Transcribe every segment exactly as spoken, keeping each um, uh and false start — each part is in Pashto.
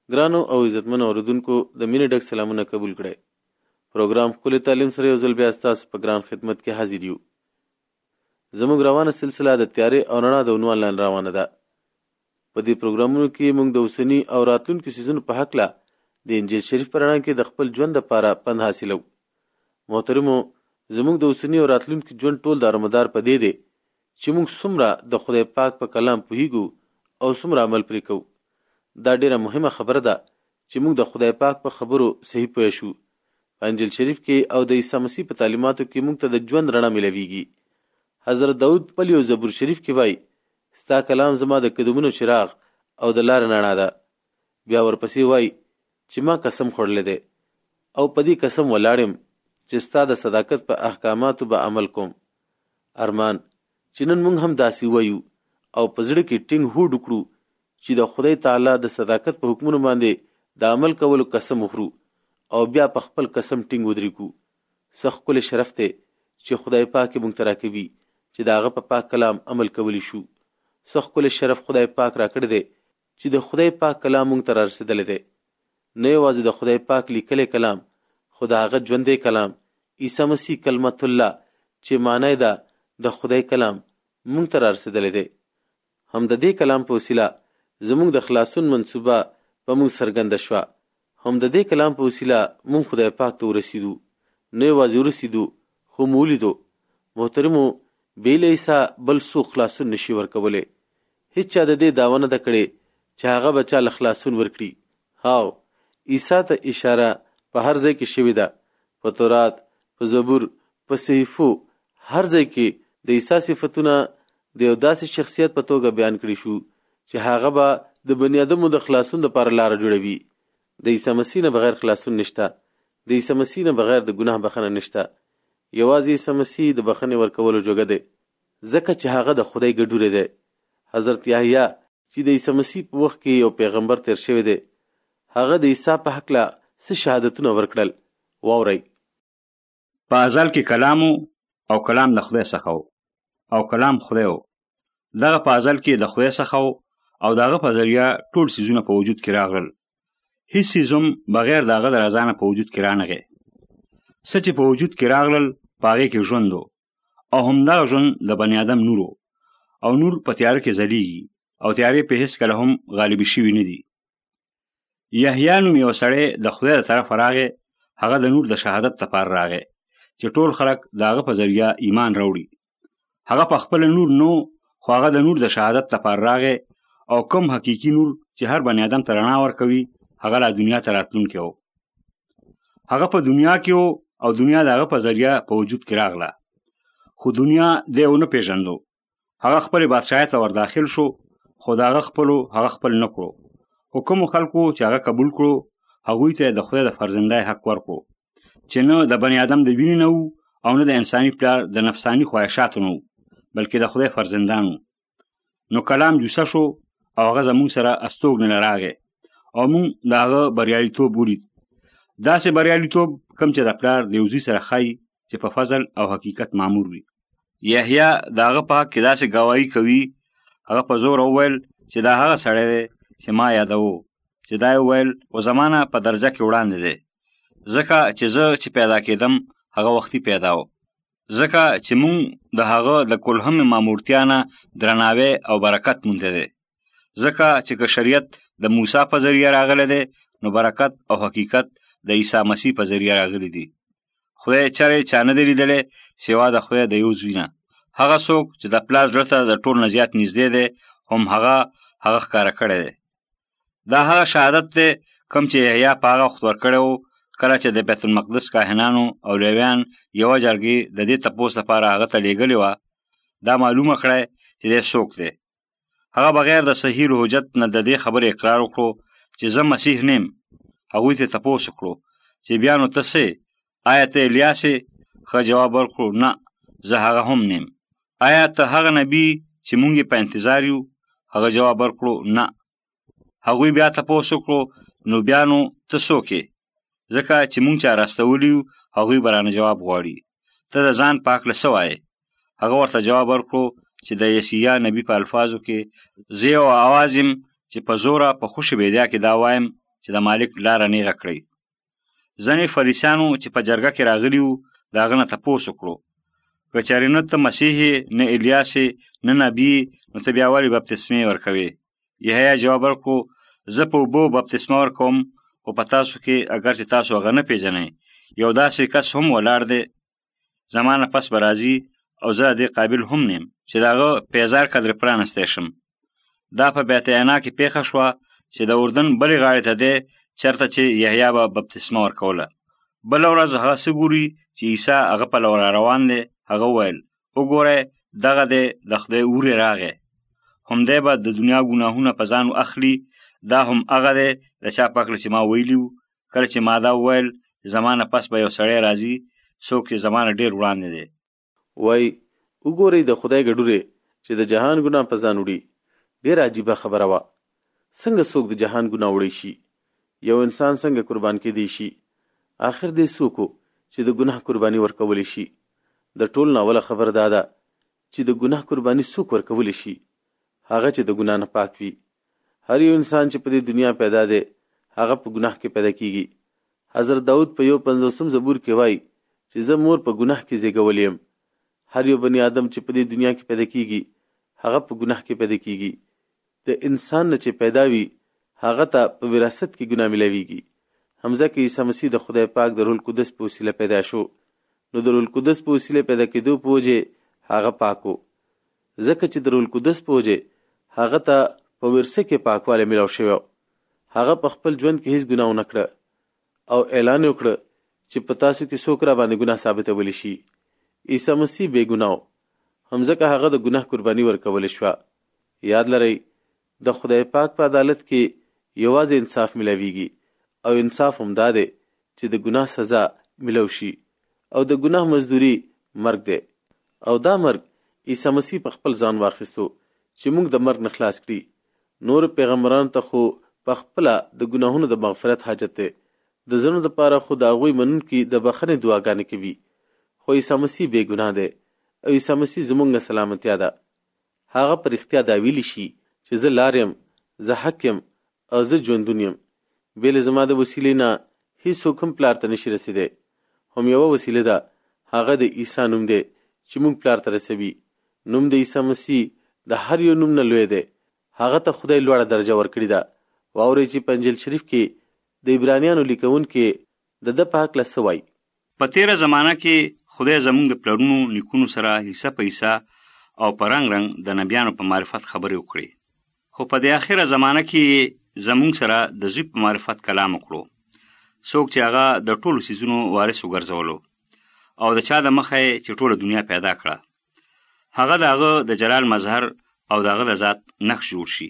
ګرانو او عزتمنو اوریدونکو د مینې ډک سلامونه قبول کړئ. پروګرام ښکلې تعلیم سره یو ځل بیا ستاسو په ګران خدمت کې حاضر یو. زموږ روانه سلسله د تیارې او رڼا د عنوان لاندې روانه ده. په دې پروګرامونو کې موږ د اوسني او راتلونکي سیزونو په هکله د انجیل شریف په رڼا کې د خپل ژوند لپاره پند حاصلو. محترمو، زموږ د اوسني او راتلونکي ژوند ټول دارومدار په دې دی چې موږ څومره د خدای پاک په کلام پوهیږو او څومره عمل پرې کوو. دا ډیره مهمه خبره ده چې موږ د خدای پاک په خبرو صحیح پوه شو. په انجیل شریف کې او د عیسی مسیح په تعلیماتو کې موږ ته د ژوند رڼا ملويږي. حضرت داود په یو زبور شریف کې وایي، ستا کلام زما د قدمونو چراغ او د لارې رڼا ده. بیا ورپسې وایي چې ما قسم خوړلی دی او په دې قسم ولاړم چې ستا د صداقت په احکاماتو به عمل کوم. ارمان چې نن موږ هم داسې وایو او په زړه کې ټینګ هوډ وکړو چې د خدای تعالی د صداقت په حکمونو باندې د عمل کولو قسم وخورو او بیا په خپل قسم ټینګ ودرېږو. څه ښکلی شرف دی چې خدای پاک یې موږ ته راکوي چې د هغه په پاک کلام عمل کولی شو. څه ښکلی شرف خدای پاک راکړی دی چې د خدای پاک کلام موږ ته رارسېدلی دی. نه یوازې د خدای پاک لیکلی کلام، خو د هغه ژوندی کلام عیسی مسیح کلمت الله چې معنی ده د خدای کلام موږ ته رارسېدلی دی. هم د دې کلام په وسیله زموږ د خلاصون منصوبه په موږ څرګنده شوه. هم د دې کلام په وسیله موږ خدای پاک ته ورسېدو. نه یوازې ورسېدو خو مو ولیدو. محترمو، بې له عیسی بل څوک خلاصون نشي ورکولی. هیڅ چا د دې دعوه نه ده کړې چې هغه به چا له خلاصون ورکړي. هاو عیسی ته اشاره په هر ځای کې شوې ده. په تورات، په زبور، په صحیفو، هر ځای کې د عیسی صفتونه د یو داسې شخصیت په توګه بیان کړي شو چې هغه به د بني ادمو د خلاصون لپاره لاره جوړوي. د عیسی مسیح نه بغیر خلاصون نشته. د عیسی مسیح نه بغیر د ګناه بخښنه نشته. یوازې عیسی مسیح د بخښنې ورکولو جوګه دی، ځکه چې هغه د خدای ګډوری دی. حضرت یحیی چې د عیسی مسیح په وخت کې یو پیغمبر تیر شوی دی، هغه د عیسی په هکله څه شهادتونه ورکړل. واورئ. په ازل کې کلام او کلام د خدای څخه او کلام خدای و. دغه په ازل کې د خدای څخه او دغه په ذریعه ټول سیزونه په وجود کې راغلل. هیڅ سیز هم بغیر د هغه د رضا نه په وجود کې رانغی. څه چې په وجود کې راغلل په هغې کې ژوند و او همدغه ژوند د بني ادم نور و او نور په تیاره کې ځلیږي او تیارې په هیڅ کله هم غالبي شوي نه دي. یحیی نوم یو سړی د خدای د طرفه راغی. هغه د نور د شهادت لپاره راغی چې ټول خلک د هغه په ذریعه ایمان راوړي. هغه په خپل نور نو، خو هغه د نور د شهادت لپاره راغی او کوم حقیقي نور چې هر بني ادم ته رڼا ورکوي هغه لا دنیا ته راتلونکی و. هغه په دنیا کې و او دنیا د هغه په ذریعه په وجود کې راغله، خو دنیا دی ونه پیژندو. هغه خپل بادشاهۍ ته ور داخل شو، خو د هغه خپلو هغه خپل نه کړو. خو کومو خلکو چې هغه قبول کړو هغوی ته د خدای د فرزندۍ حق ورکړو چې نه د بني ادم د وینې نه وو او نه د انساني پلار د نفساني خواهشاتو نه وو، بلکې د خدای فرزندان وو. نو کلام جوسه شو او هغه زموږ سره استوګنې راغی او موږ د هغه بریالیتوب ولید. داسې بریالیتوب کوم چې د پلار د یو زوی سره ښایي چې په فضل او حقیقت مامور وي. یحیی د هغه په حق کې داسې ګواهي کوي. هغه په زور وویل چې دا هغه سړی دی چې ما یادوو، چې دا یې وویل خو زما نه په درجه کې وړاندې دی، ځکه چې زه چې پیدا کېدم هغه وختي پیدا و. ځکه چې مونږ د هغه د کلهم مامورتیا نه درناوی او برکت مونږ دی. ځکه چې که شریعت د موسی په ذریعه راغلی دی، نو برکت او حقیقت د عیسی مسیح په ذریعه راغلی دی. خدای چرې چا نه دی لیدلی سوا د خدای د یو زوی نه. هغه څوک چې د پلار زړه ته د ټول نه زیات نږدې دی، هم هغه هغه ښکاره کړی دی. دا هغه شهادت دی کوم چې یحیی په هغه وخت ورکړی و کله چې د بیت المقدس کاهنانو او لیویان یوه جرګې د دې تپوس لپاره هغه ته لیږلې وه. دا معلومه کړی چې دی څوک دی. هغه بغیر د صحیح حجت نه د دې خبرې اقرار وکړو چې زه مسیح نیم. هغوی ته تپوس وکړو چې بیا نو ته څه؟ آیا ته الیاس یې؟ ښه جواب ورکړو، نه، زه هغه هم نیم. آیا ته هغه نبي چې مونږ یې په انتظار یو؟ هغه جواب ورکړو، نه. هغوی بیا تپوس وکړو، نو بیا نو ته څوک یې؟ ځکه چې مونږ چا راستولی یو هغوی به رانه جواب غواړي. ته د ځان په هکله څه وایې؟ هغه ورته جواب ورکړو چې د یسیا نبي په الفاظو کې زه یو اواز یم چې په زوره په خوشي بیدیا کې دا وایم چې د مالک لاره نیغه کړي. ځینې فریسیانو چې په جرګه کې راغلي وو د هغه نه تپوس وکړو، که چېرې نه ته مسیح نه الیاس نه نبي نو ته بیا ولې بپتسمې ورکوې؟ یحیی جواب ورکړو، زه په اوبو بپتسمه ورکوم، خو په تاسو کې اگر چې تاسو هغه نه پیژنئ یو داسې کس هم ولاړ دی زما نه پس به راځي او زه دې قابل هم نیم چې د هغه پیزار قدر پرانستی شم. دا په بیت عنیا کې پیښه شوه چې د اردن بلې غاړې ته دی چېرته چې یحیی به بپتسمه ورکوله. بله ورځ هغه څه ګوري چې عیسی هغه په لور روان دی، هغه وویل وګورئ دغه دی د خدای اوری راغی، همدی به د دنیا ګناهونه په ځان اخلي. دا هم هغه دی د چا په هکله چې ما ویلي وو کله چې ما دا وویل چې زما نه پس به یو سړی راځي څوک چې زما نه ډېر وړاندې دی. وایي وګورئ د خدای ګډورې چې د جهان ګناه په ځان وړي. ډېره عجیبه خبره وه. څنګه څوک د جهان ګناه وړی شي؟ یو انسان څنګه قربان کېدی شي؟ آخر دې څوک چې د ګناه قرباني ورکولی شي؟ د ټول ناوله خبر دا ده چې د ګناه قرباني څوک ورکولی شي؟ هغه چې د ګناه نه پاک وي. هر یو انسان چې په دې دنیا پیدا دی هغه په ګناه کې پیدا کیږي. حضرت داود په یو پنځوسم زبور کې وایي چې زه مور په ګناه کې زیږولی یم. هر یو بني آدم چې په دې دنیا کې پیدا کیږي هغه په ګناه کې پیدا کیږي. د انسان نه چې پیدا وي هغه ته په وراثت کې ګناه ملاویږي. همزه کې عیسی مسیح د خدای پاک د روح القدس په وسیله پیدا شو، نو د روح القدس په وسیله پیدا کېدو په وجې هغه پاکو. ځکه چې د روح القدس په وجې هغه ته په ورثه کې پاکوالی ملاو شوی. هغه په خپل ژوند کې هیڅ ګناه ونه کړه او اعلان یې وکړه چې په تاسو کې څوک را باندې ګناه ثابتولی شي. عیسی مسیح بې ګناه و، همځکه هغه د ګناه قرباني ورکولی شوه. یاد لرئ د خدای پاک په عدالت کې یوازې انصاف ملاویږي او انصاف هم دا دی چې د ګناه سزا ملو شي او د ګناه مزدوري مرګ دی. او دا مرګ عیسی مسیح په خپل ځان واخیستو چې موږ د مرګ نه خلاص کړي. نور پیغمبرانو ته خو په خپله د ګناهونو د مغفرت حاجت دی، د ځینو دپاره خو د هغوی منونکي د بخښنې دعاګانې کوي. خو عیسی مسیح بې ګناه دی او عیسی مسیح زموږ سلامتیا ده. هغه په رښتیا دا ویلی شي چې زه لار یم، زه حق یم او زه ژوندون یم. بې له زما د وسیلې نه هېڅوک هم پلار ته نشي رسېدی. هم یوه وسیله ده، هغه د عیسی نوم دی چې موږ پلار ته رسوي. نوم د عیسی مسیح د هر یو نوم نه لوی دی. هغه ته خدای لوړه درجه ورکړې ده. واورئ چې په انجیل شریف کې د عبرانیانو لیکونکي د ده په هکله څه وایي. په تیره زمانه کې خدای زموږ د پلرونو نیکونو سره حصه په حصه او په رنګ رنګ د نبیانو په معرفت خبرې وکړې، خو په دې اخره زمانه کې زموږ سره د زوی په معرفت کلام وکړو، څوک چې هغه د ټولو څیزونو وارث وګرځولو او د چا د مخه چې ټوله دنیا پیدا کړه. هغه د هغه د جلال مظهر او د هغه د ذات نقش جوړ شي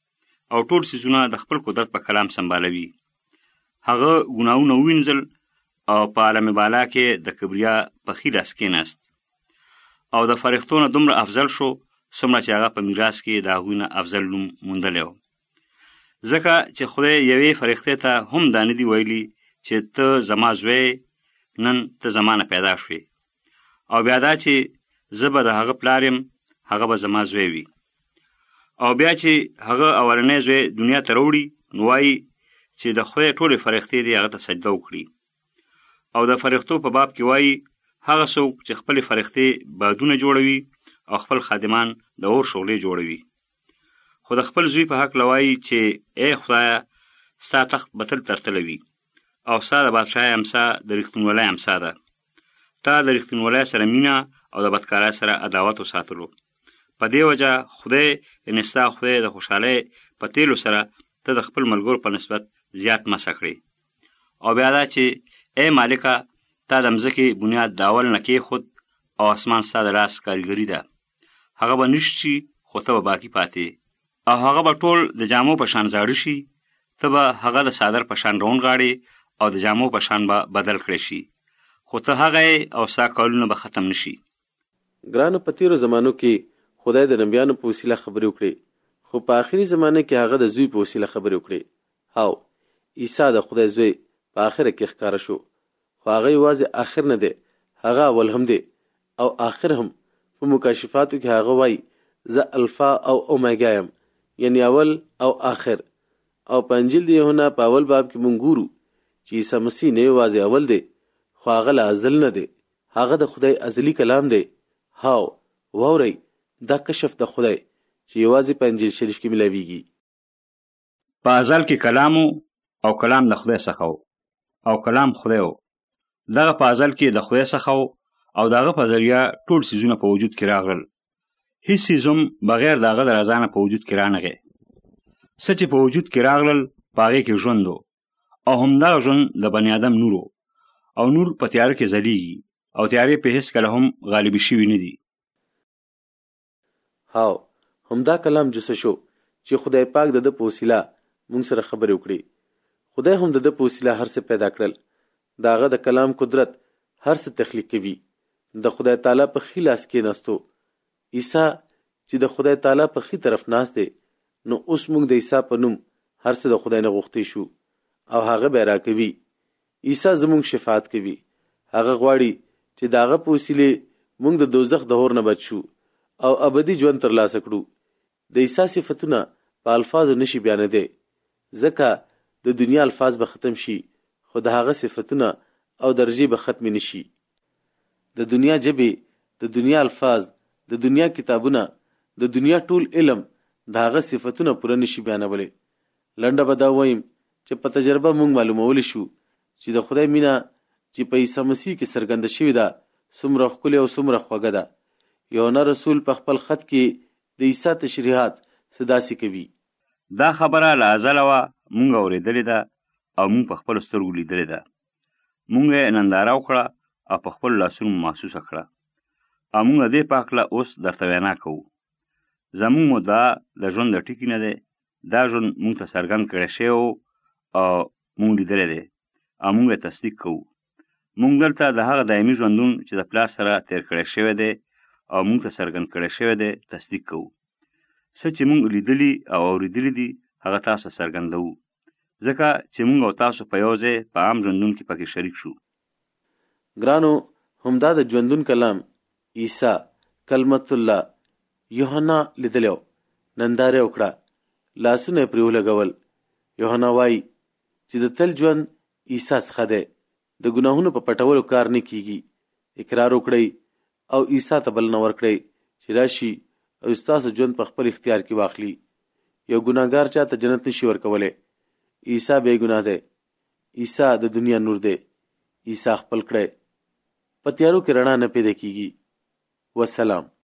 او ټول څیزونه د خپل قدرت په کلام سمبالوي. هغه ګناهونه ووینځل او په عالم بالا کې د کبریا په ښي لاس کېناست او د فرښتو نه دومره افضل شو څومره چې هغه په میراث کې د هغوی نه افضل نوم موندلی و. ځکه چې خدای یوې فرښتې ته هم دا نه دي ویلي چې ته زما زوی، نن ته زما نه پیدا شوې، او بیا دا چې زه به د هغه پلار یم، هغه به زما زوی وي. او بیا چې هغه اولنی زوی دنیا ته راوړي نو وایي چې د خدای ټولې فرښتې دې هغه ته سجده وکړي. او د فرښتو په باب کې وایي هغه څوک چې خپلې فرښتې بادونه جوړوي او خپل خادمان د اور شغلې جوړوي. خو د خپل زوی په هکله وایي چې ای خدایه ستا تخت به تل ترتله وي او ستا د بادشاهۍ امسا د رښتینولۍ امسا ده. تا د رښتینولۍ سره مینه او د بدکارۍ سره عداوت وساتلو. په دې وجه خدای یعنې ستا خدای د خوشحالۍ په تیلو سره ته د خپل ملګرو په نسبت زیات مسه کړې. او بیا دا چې ای مالکه تا د مځکې بنیاد د اول نه کېښود او اسمان ستا د لاس کارګري ده. هغه به نشت شي خو ته به باقي پاتې، او هغه به ټول د جامو په شان زاړه شي، ته به هغه د څادر په شان راونغاړې او د جامو په شان به بدل کړی شي، خو ته هغه او ستا کارونه به ختم نشي. ګرانو، په تېرو زمانو کې خدای د نبیانو په وسیله خبرې وکړې، خو په آخري زمانه کې هغه د زوی په وسیله خبرې وکړې. او عیسی د خدای زوی په آخره کې ښکاره شو. خو هغه یوازې آخر نه دی، هغه اول هم دی او آخر هم. په مکاشفاتو کې هغه وایي زه الفا او اومیګا یم، یعنی اول او آخر. او په انجیل د یوحنا په اول باب کې مونږ ګورو چې عیسی مسیح نه یوازې اول دی خو هغه له ازل نه دی، هغه د خدای ازلی کلام دی. هاو واورئ دا کشف د خدای چې یوازې په انجیل شریف کې ملاویږي. په ازل کې کلام او کلام د خدای څخه او کلام خدای و. دغه په ازل کې د خدای څخه او دغه په ذریعه ټول څیزونه په وجود کې راغلل. هیڅ څیز هم بغیر د هغه د رضا نه په وجود کې رانغی. څه چې په وجود کې راغلل په هغې کې ژوند و او همدغه ژوند د بني آدم نور و او نور په تیاره کې ځلیږي او تیارې په هیڅ کله هم غالبې شوي نه دي. هاو همدا کلام جسه شو چې خدای پاک د ده په وسیله مونږ سره خبرې وکړي. خدای هم د ده په وسیله هر څه پیدا کړل. د هغه د کلام قدرت هر څه تخلیق کوي. د خدای تعالی په ښي لاس کې ناستو عیسی چې د خدای تعالی په ښي طرف ناست دی، نو اوس موږ د عیسی په نوم هر څه د خدای نه غوښتی شو او هغه به راکوي. عیسی زموږ شفاعت کوي. هغه غواړي چې د هغه په وسیلې موږ د دوزخ د اور نه بچ شو او ابدي ژوند ترلاسه کړو. د عیسی صفتونه په الفاظو نشي بیانېدی، ځکه د دنیا الفاظ به ختم شي خو د هغه صفتونه او درجې به ختم نشي. د دنیا ژبې، د دنیا الفاظ، د دنیا کتابونه، د دنیا ټول علم د هغه صفتونه پوره نشي بیانولی. لنډه به دا وایم چې په تجربه موږ معلومولی شو چې د خدای مینه چې په عیسی مسیح کې څرګنده شوې ده څومره ښکلې او څومره خوږه ده. یوحنا رسول په خپل خط کې د عیسی تشریحات څه داسې کوي. دا خبره له ازله وه مونږ اورېدلې ده او مونږ په خپلو سترګو لیدلې ده. مونږ یې ننداره وکړه او په خپلو لاسونو محسوسه کړه او مونږ د دې په هکله اوس درته وینا کوو. زمونږ مدعا د ژوند د ټکي نه دی. دا ژوند مونږ ته څرګند کړی شوی او مونږ لیدلی دی او مونږ یې تصدیق کوو. مونږ دلته د هغه دایمي ژوندون چې د پلار سره تیر کړی شوی دی او مونږ ته څرګند کړی شوی دی تصدیق کوو. څه چې مونږ لیدلي او اورېدلي دي هغه تاسو څرګندوو، ځکه چې مونږ او تاسو په یو ځای په عام ژوندون کې پکې شریک شو. ګرانو، همدا د ژوندون کلام عیسی کلمت الله یوحنا لیدلی و، ننداره وکړه، لاسونه یې پرې ولګول. یوحنا وایي چې د تل ژوند عیسی څخه دی. د ګناهونو په پټولو کار نه کیږي. اقرار وکړئ او عیسی ته بلنه ورکړئ چې راشي او ستاسو ژوند په خپل اختیار کې واخلي. یو ګناهګار چاته جنت نشي ورکولی. عیسی بې ګناه دی. عیسی د دنیا نور دی. عیسی خپل کړی. په تیارو کې رڼا نه پیدا کیږي. والسلام.